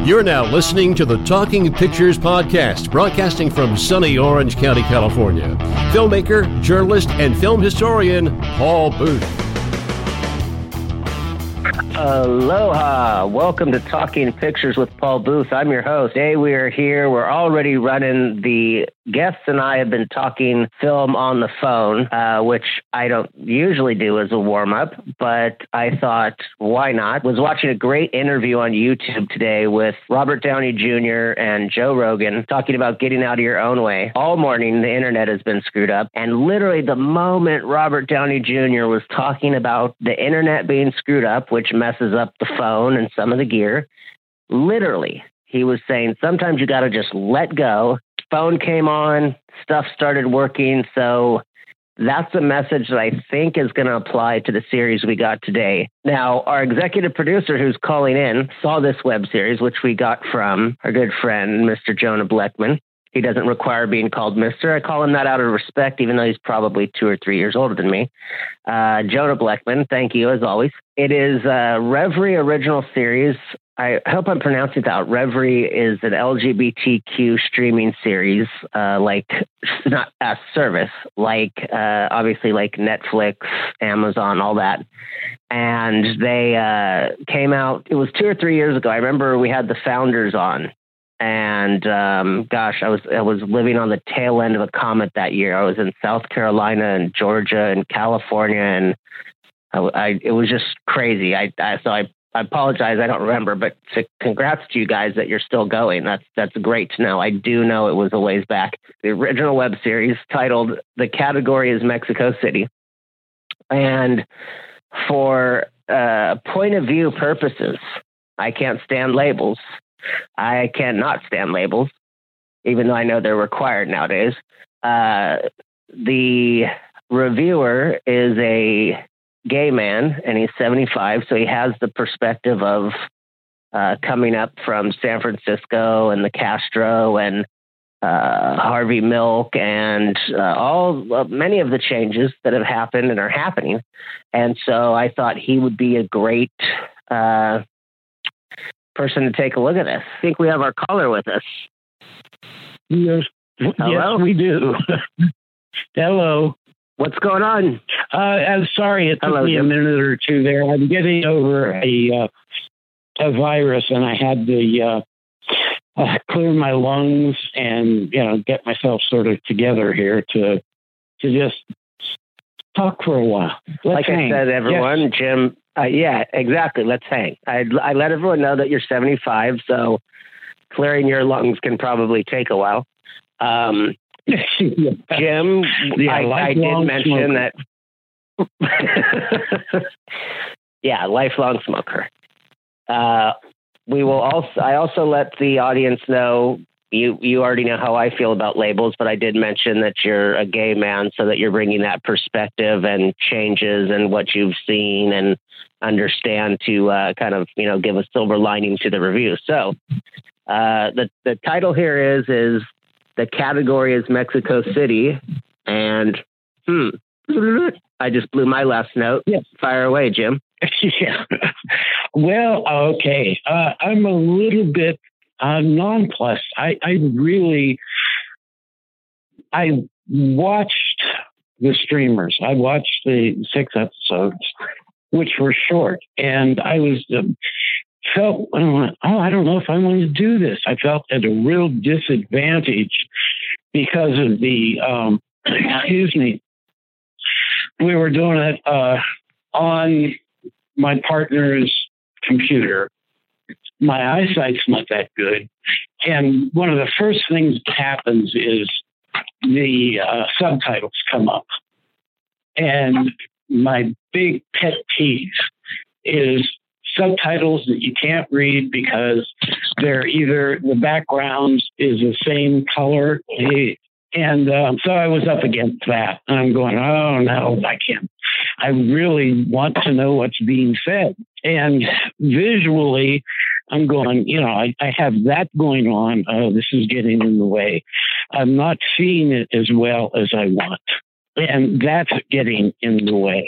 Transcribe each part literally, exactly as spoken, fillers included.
You're now listening to the Talking Pictures podcast, broadcasting from sunny Orange County, California. Filmmaker, journalist, and film historian Paul Booth. Aloha. Welcome to Talking Pictures with Paul Booth. I'm your host. Today we are here. We're already running. The guests and I have been talking film on the phone, uh, which I don't usually do as a warm-up, but I thought, why not? Was watching a great interview on YouTube today with Robert Downey Junior and Joe Rogan talking about getting out of your own way. All morning, the internet has been screwed up, and literally the moment Robert Downey Junior was talking about the internet being screwed up, which messes up the phone and some of the gear, literally, he was saying, sometimes you got to just let go. Phone came on, stuff started working. So that's a message that I think is going to apply to the series we got today. Now, our executive producer who's calling in saw this web series, which we got from our good friend, Mister Jonah Bleckman. He doesn't require being called Mister I call him that out of respect, even though he's probably two or three years older than me. Uh, Jonah Bleckman, thank you as always. It is a Reverie original series. I hope I'm pronouncing that. Reverie is an L G B T Q streaming series, uh, like not a service, like uh, obviously like Netflix, Amazon, all that. And they uh, came out. It was two or three years ago. I remember we had the founders on. And um, gosh, I was I was living on the tail end of a comet that year. I was in South Carolina and Georgia and California, and I, I it was just crazy. I, I so I, I apologize, I don't remember, but to, congrats to you guys that you're still going. That's that's great to know. I do know it was a ways back. The original web series titled "The Category is Mexico City," and for uh, point of view purposes, I can't stand labels. I cannot stand labels, even though I know they're required nowadays. Uh, the reviewer is a gay man, and he's seventy-five, so he has the perspective of uh, coming up from San Francisco and the Castro and uh, Harvey Milk and uh, all uh, many of the changes that have happened and are happening. And so I thought he would be a great uh person to take a look at this. I think we have our caller with us. Yes, Hello? yes we do. Hello. What's going on? Uh, I'm sorry, it took Hello, me Jim. a minute or two there. I'm getting over a uh, a virus, and I had to uh, uh, clear my lungs and you know get myself sort of together here to to just talk for a while. Let's like hang. I said, everyone, yes. Jim. Uh, yeah, exactly. Let's hang. I, I let everyone know that you're seventy-five, so clearing your lungs can probably take a while. Um, Jim, yeah, I, I did mention smoker. that. Yeah, lifelong smoker. Uh, we will also. I also let the audience know. You you already know how I feel about labels, but I did mention that you're a gay man, so that you're bringing that perspective and changes and what you've seen and understand to uh, kind of, you know, give a silver lining to the review. So uh, the the title here is is The Category is Mexico City, and hmm, I just blew my last note. Yes. Fire away, Jim. Yeah. Well, okay. Uh, I'm a little bit uh, nonplussed. I, I really, I watched the streamers. I watched the six episodes, which were short, and I was um, felt, oh, I don't know if I want to do this. I felt at a real disadvantage because of the, um, excuse me, we were doing it uh, on my partner's computer. My eyesight's not that good. And one of the first things that happens is the uh, subtitles come up. And my big pet peeve is subtitles that you can't read because they're either the background is the same color. And um, so I was up against that. And I'm going, oh, no, I can't. I really want to know what's being said. And visually, I'm going, you know, I, I have that going on. Oh, this is getting in the way. I'm not seeing it as well as I want. And that's getting in the way.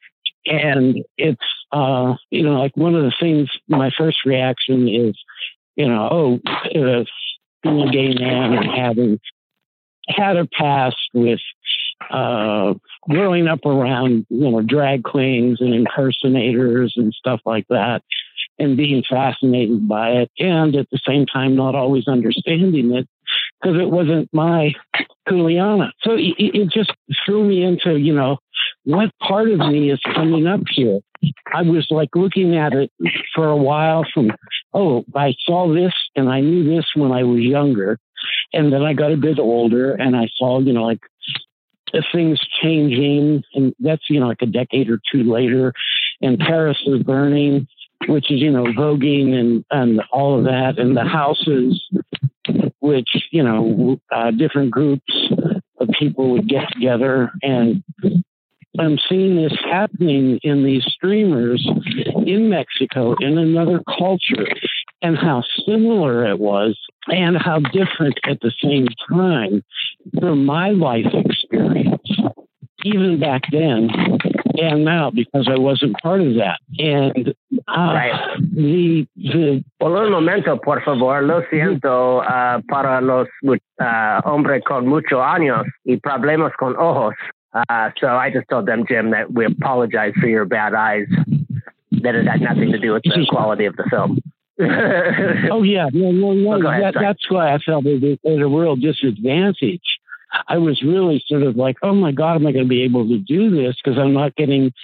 And it's, uh, you know, like one of the things, my first reaction is, you know, oh, uh, being a gay man and having had a past with uh, growing up around, you know, drag queens and impersonators and stuff like that, and being fascinated by it, and at the same time not always understanding it because it wasn't my Kuleana. So it, it just threw me into, you know, what part of me is coming up here? I was like looking at it for a while from, oh, I saw this and I knew this when I was younger. And then I got a bit older and I saw, you know, like things changing. And that's, you know, like a decade or two later. And Paris is burning, which is, you know, voguing and, and all of that. And the houses, which, you know, uh, different groups of people would get together. And I'm seeing this happening in these streamers in Mexico, in another culture, and how similar it was and how different at the same time from my life experience, even back then and now, because I wasn't part of that. And uh, right. the, the... Por un momento, por favor, lo siento uh, para los uh, hombres con muchos años y problemas con ojos. Uh, so I just told them, Jim, that we apologize for your bad eyes, that it had nothing to do with the quality of the film. Oh, yeah. No, no, no. Oh, ahead, that, that's why I felt it was a real disadvantage. I was really sort of like, oh, my God, am I going to be able to do this? Because I'm not getting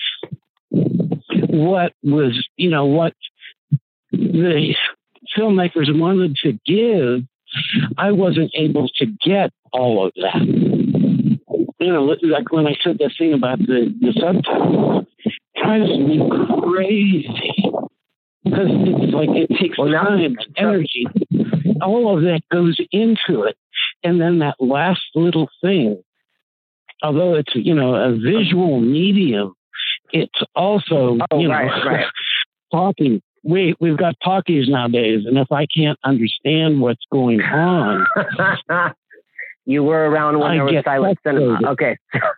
what was, you know, what the filmmakers wanted to give. I wasn't able to get all of that. You know, like when I said that thing about the, the subtitles, it drives me crazy. Because it's like it takes well, time, energy. All of that goes into it. And then that last little thing, although it's, you know, a visual medium, it's also, oh, you know, right, right. talking. We, we've got talkies nowadays, and if I can't understand what's going on... You were around when I there was silent cinema. Okay.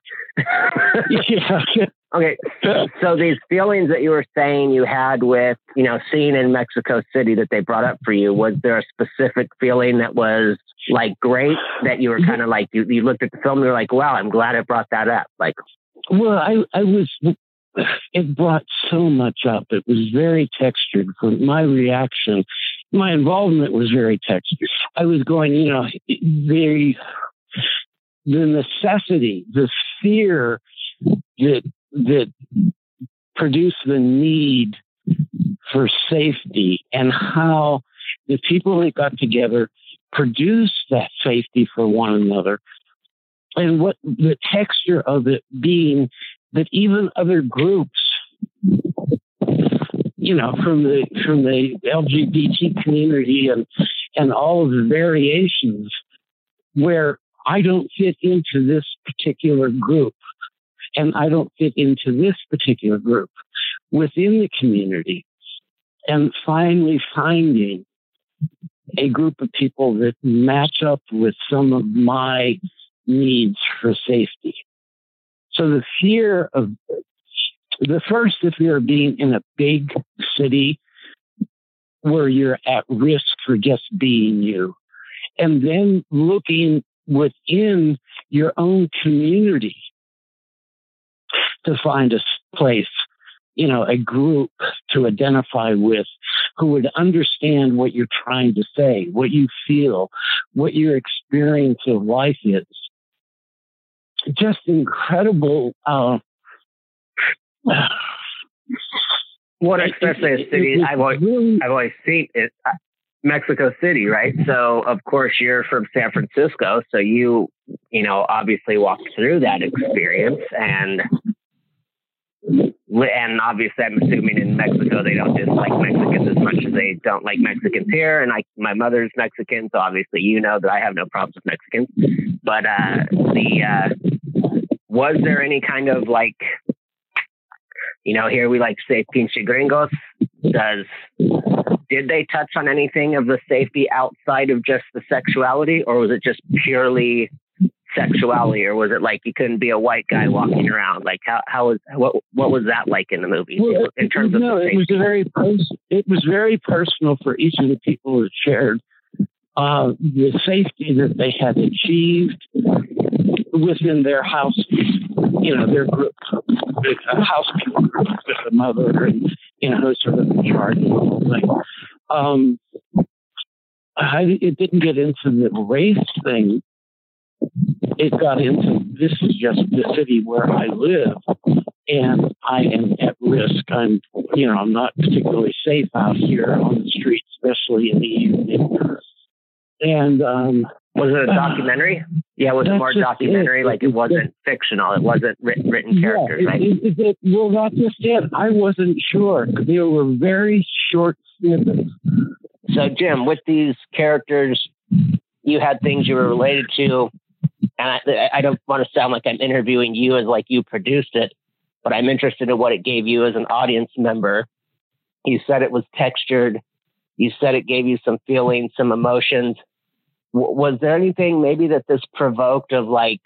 yeah. Okay. So, so these feelings that you were saying you had with, you know, seeing in Mexico City that they brought up for you, was there a specific feeling that was like great, that you were kind of like, you, you looked at the film and you were like, wow, I'm glad it brought that up? Like, well, I, I was, it brought so much up. It was very textured. For my reaction, my involvement was very textured. I was going, you know, very, the necessity, the fear that, that produced the need for safety, and how the people that got together produced that safety for one another. And what the texture of it being that even other groups, you know, from the from the L G B T community and and all of the variations, where I don't fit into this particular group, and I don't fit into this particular group within the community, and finally finding a group of people that match up with some of my needs for safety. So the fear of the first, the fear of being in a big city where you're at risk for just being you, and then looking within your own community to find a place, you know, a group to identify with who would understand what you're trying to say, what you feel, what your experience of life is. Just incredible. Uh, what especially a city I've always, really, I've always seen is uh, Mexico City, right? So of course you're from San Francisco, so you you know obviously walked through that experience, and and obviously I'm assuming in Mexico they don't dislike Mexicans as much as they don't like Mexicans here. And I, my mother's Mexican, so obviously you know that I have no problems with Mexicans. But uh, the uh, was there any kind of like, you know, here we like to say pinche gringos. Does did they touch on anything of the safety outside of just the sexuality, or was it just purely sexuality, or was it like you couldn't be a white guy walking around? Like how how was what what was that like in the movie well, in terms of no, the it was a very pers- it was very personal for each of the people that shared uh, the safety that they had achieved within their house, you know, their group, a house people group with a mother and, you know, who's sort of in charge of the whole thing. Um, I, it didn't get into the race thing. It got into, this is just the city where I live, and I am at risk. I'm, you know, I'm not particularly safe out here on the streets, especially in the evening. And um, was it a documentary? Uh, yeah, was it more documentary? It. Like it wasn't it, fictional. It wasn't written, written characters, yeah, right? It, it, it, well, that's just it. I wasn't sure. There were very short snippets. So, Jim, with these characters, you had things you were related to, and I, I don't want to sound like I'm interviewing you as like you produced it, but I'm interested in what it gave you as an audience member. You said it was textured. You said it gave you some feelings, some emotions. W- was there anything maybe that this provoked of like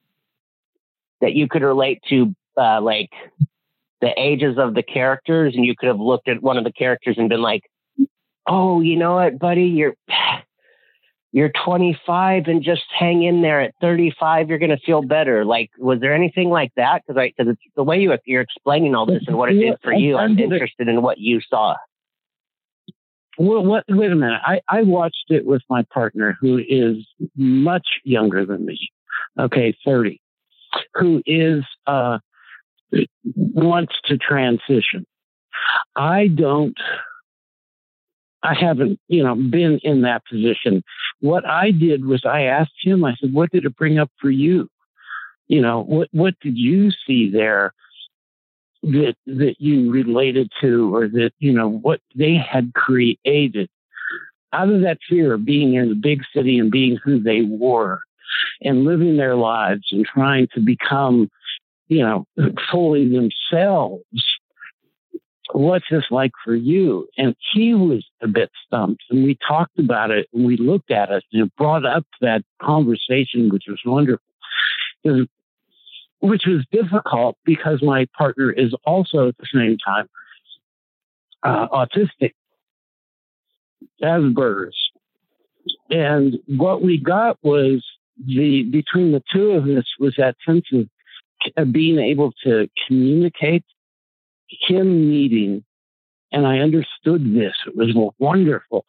that you could relate to, uh, like the ages of the characters, and you could have looked at one of the characters and been like, oh, you know what, buddy, you're you're twenty-five and just hang in there. At thirty-five, you're going to feel better. Like, was there anything like that? Because I, because it's the way you you're explaining all this and what it yeah, did for you. I'm interested in what you saw. Well, what, wait a minute. I, I watched it with my partner, who is much younger than me. Okay, thirty, who is uh, wants to transition. I don't. I haven't, you know, been in that position. What I did was I asked him, I said, what did it bring up for you? You know, what, what did you see there that, that you related to, or that, you know, what they had created out of that fear of being in the big city and being who they were and living their lives and trying to become, you know, fully themselves. What's this like for you? And he was a bit stumped, and we talked about it and we looked at it, and it brought up that conversation, which was wonderful, which was difficult because my partner is also at the same time uh, autistic, Asperger's. And what we got was the, between the two of us was that sense of uh, being able to communicate, him needing, and I understood this, it was wonderful,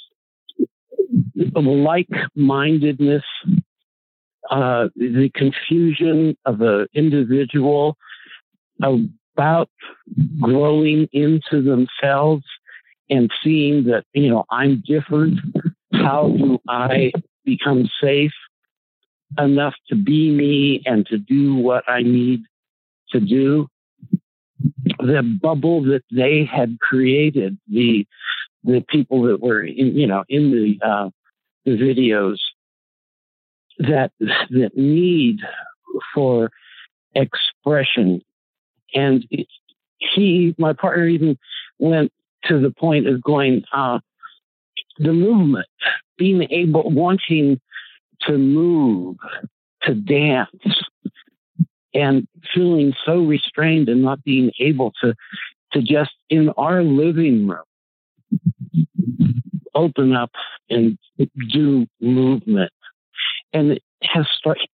like-mindedness, uh, the confusion of an individual about growing into themselves and seeing that, you know, I'm different. How do I become safe enough to be me and to do what I need to do? The bubble that they had created, the the people that were in, you know, in the uh, the videos, that that need for expression, and it, he, my partner, even went to the point of going, uh, the movement, being able, wanting to move, to dance. And feeling so restrained and not being able to, to just in our living room, open up and do movement. And it has started,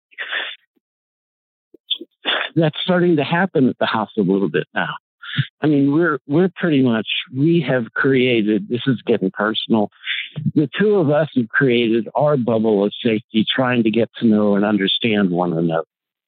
that's starting to happen at the house a little bit now. I mean, we're, we're pretty much, we have created, this is getting personal. The two of us have created our bubble of safety, trying to get to know and understand one another.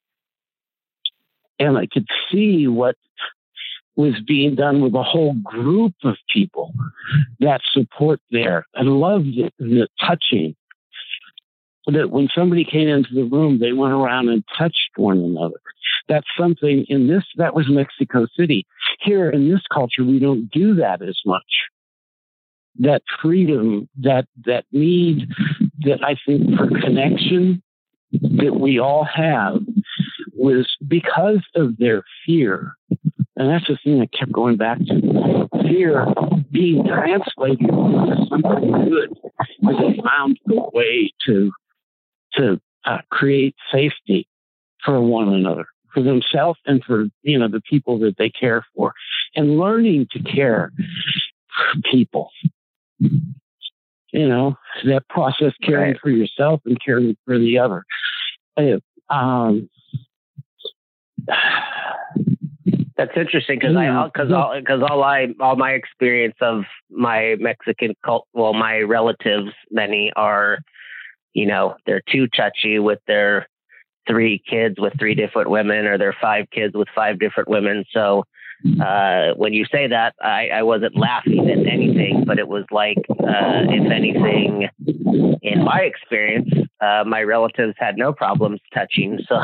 And I could see what was being done with a whole group of people, that support there. I loved the, the touching. That when somebody came into the room, they went around and touched one another. That's something in this, that was Mexico City. Here in this culture, we don't do that as much. That freedom, that, that need that I think for connection that we all have, was because of their fear. And that's the thing I kept going back to. Fear being translated into something good, because they found a way to, to uh, create safety for one another, for themselves and for, you know, the people that they care for, and learning to care for people. You know, that process, caring right. for yourself and caring for the other. Um, That's interesting because I because all because all I all my experience of my Mexican cult, well, my relatives, many are, you know, they're too touchy with their three kids with three different women, or their five kids with five different women. So uh, when you say that, I, I wasn't laughing at anything, but it was like, uh, if anything, in my experience, uh, my relatives had no problems touching. So,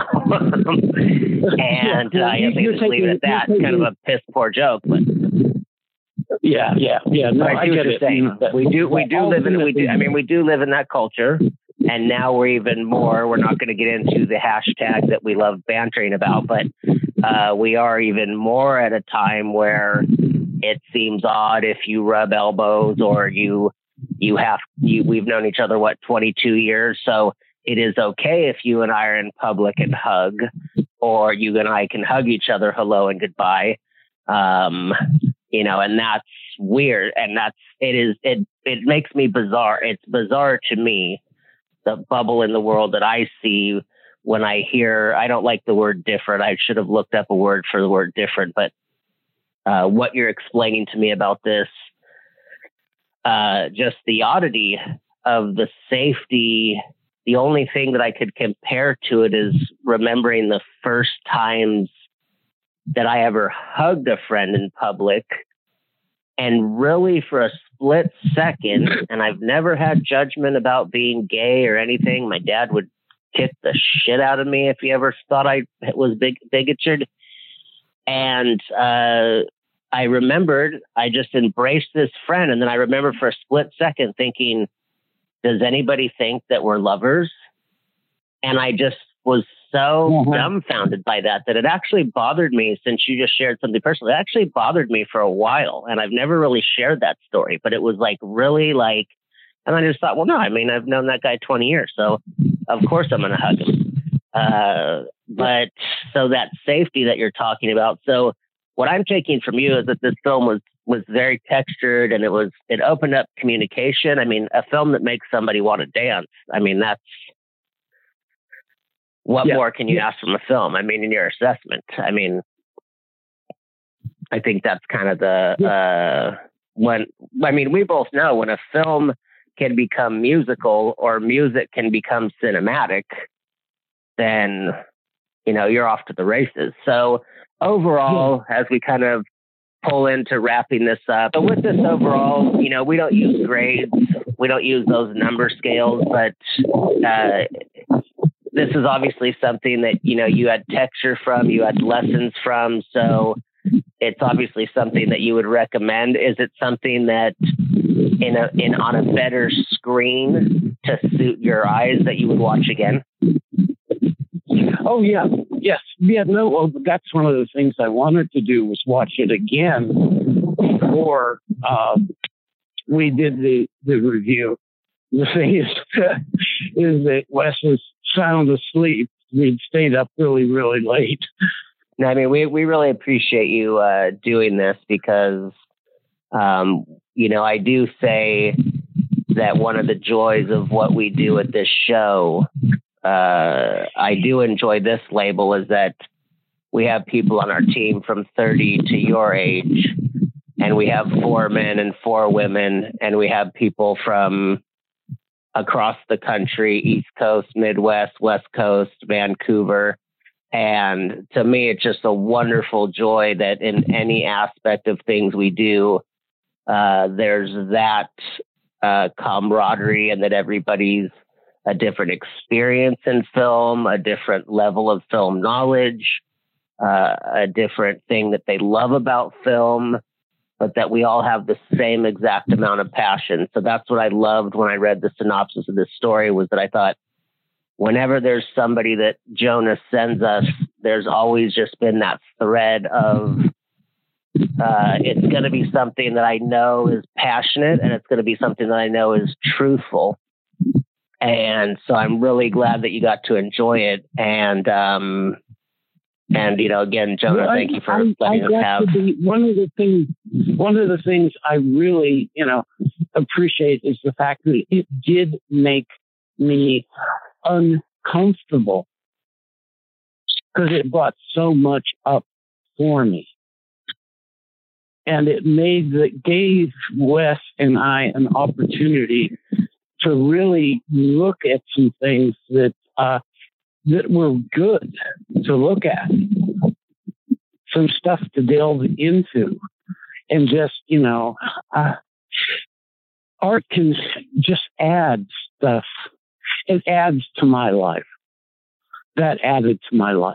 and uh, I think just leave it at that. It's kind of a piss poor joke, but yeah, yeah, yeah. No, I, I get it. Saying. We do, we do live in. We do. I mean, we do live in that culture. And now we're even more, we're not going to get into the hashtag that we love bantering about, but uh, we are even more at a time where it seems odd if you rub elbows or you, you have, you, we've known each other, what, twenty-two years. So it is okay if you and I are in public and hug, or you and I can hug each other, hello and goodbye. Um, you know, and that's weird. And that's, it is, it, it makes me bizarre. It's bizarre to me, the bubble in the world that I see when I hear, I don't like the word different. I should have looked up a word for the word different, but uh, what you're explaining to me about this, uh, just the oddity of the safety. The only thing that I could compare to it is remembering the first times that I ever hugged a friend in public. And really for a split second, and I've never had judgment about being gay or anything. My dad would kick the shit out of me if he ever thought I was big, bigoted. And uh, I remembered, I just embraced this friend. And then I remember for a split second thinking, does anybody think that we're lovers? And I just was so mm-hmm. dumbfounded by that, that it actually bothered me. Since you just shared something personal, it actually bothered me for a while. And I've never really shared that story, but it was like really like, and I just thought, well, no, I mean, I've known that guy twenty years. So of course I'm going to hug him. Uh, but so that safety that you're talking about. So what I'm taking from you is that this film was, was very textured, and it was, it opened up communication. I mean, a film that makes somebody want to dance. I mean, that's, what yeah. more can you yeah. ask from a film? I mean, in your assessment, I mean, I think that's kind of the, yeah. uh, when, I mean, we both know when a film can become musical or music can become cinematic, then, you know, you're off to the races. So overall, yeah. as we kind of pull into wrapping this up, but with this overall, you know, we don't use grades. We don't use those number scales, but, uh, this is obviously something that, you know, you had texture from, you had lessons from. So it's obviously something that you would recommend. Is it something that in a, in on a better screen to suit your eyes that you would watch again? Oh yeah. Yes. Yeah. No, well, that's one of the things I wanted to do was watch it again before uh, we did the, the review. The thing is, is that Wes was sound asleep. We'd stayed up really, really late. No, I mean, we, we really appreciate you uh, doing this because, um, you know, I do say that one of the joys of what we do at this show, uh, I do enjoy this label, is that we have people on our team from thirty to your age, and we have four men and four women, and we have people from across the country, East Coast, Midwest, West Coast, Vancouver. And to me, it's just a wonderful joy that in any aspect of things we do, uh, there's that uh, camaraderie, and that everybody's a different experience in film, a different level of film knowledge, uh, a different thing that they love about film, but that we all have the same exact amount of passion. So that's what I loved when I read the synopsis of this story, was that I thought, whenever there's somebody that Jonas sends us, there's always just been that thread of, uh, it's going to be something that I know is passionate, and it's going to be something that I know is truthful. And so I'm really glad that you got to enjoy it. And, um, and, you know, again, Jonah, well, thank I, you for I, letting I us have. Be, one of the things, one of the things I really, you know, appreciate is the fact that it did make me uncomfortable because it brought so much up for me. And it made that gave Wes and I an opportunity to really look at some things that uh, that were good to look at, some stuff to delve into, and just you know, uh, art can just add stuff. It adds to my life. That added to my life.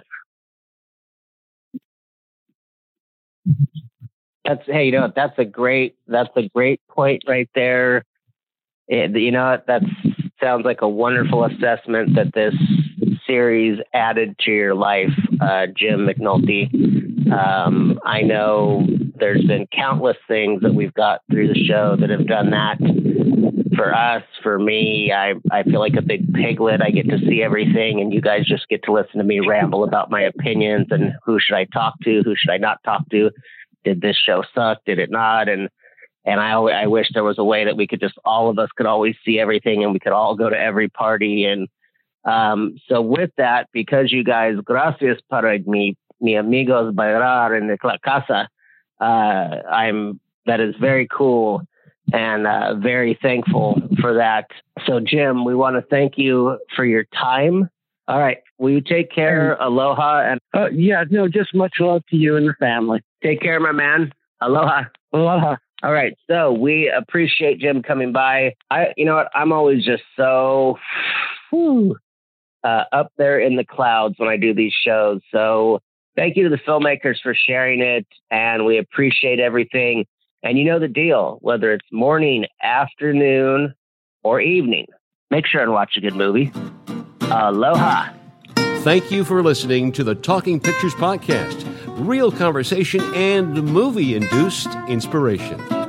That's hey, you know that's a great that's a great point right there. It, you know that sounds like a wonderful assessment that this series added to your life, uh, Jim McNulty. Um, I know there's been countless things that we've got through the show that have done that for us. For me, I I feel like a big piglet. I get to see everything, and you guys just get to listen to me ramble about my opinions and who should I talk to, who should I not talk to. Did this show suck? Did it not? And and I I wish there was a way that we could just all of us could always see everything and we could all go to every party. And um, so with that, because you guys, gracias para mi mi amigos bailar en la casa, uh, I'm that is very cool and uh, very thankful for that. So Jim, we want to thank you for your time. All right, will you take care? Aloha and uh, yeah, no, just much love to you and your family. Take care, my man. Aloha. Aloha. All right. So we appreciate Jim coming by. I, you know what? I'm always just so whew, uh, up there in the clouds when I do these shows. So thank you to the filmmakers for sharing it. And we appreciate everything. And you know the deal, whether it's morning, afternoon, or evening, make sure and watch a good movie. Aloha. Thank you for listening to the Talking Pictures Podcast. Real conversation and movie-induced inspiration.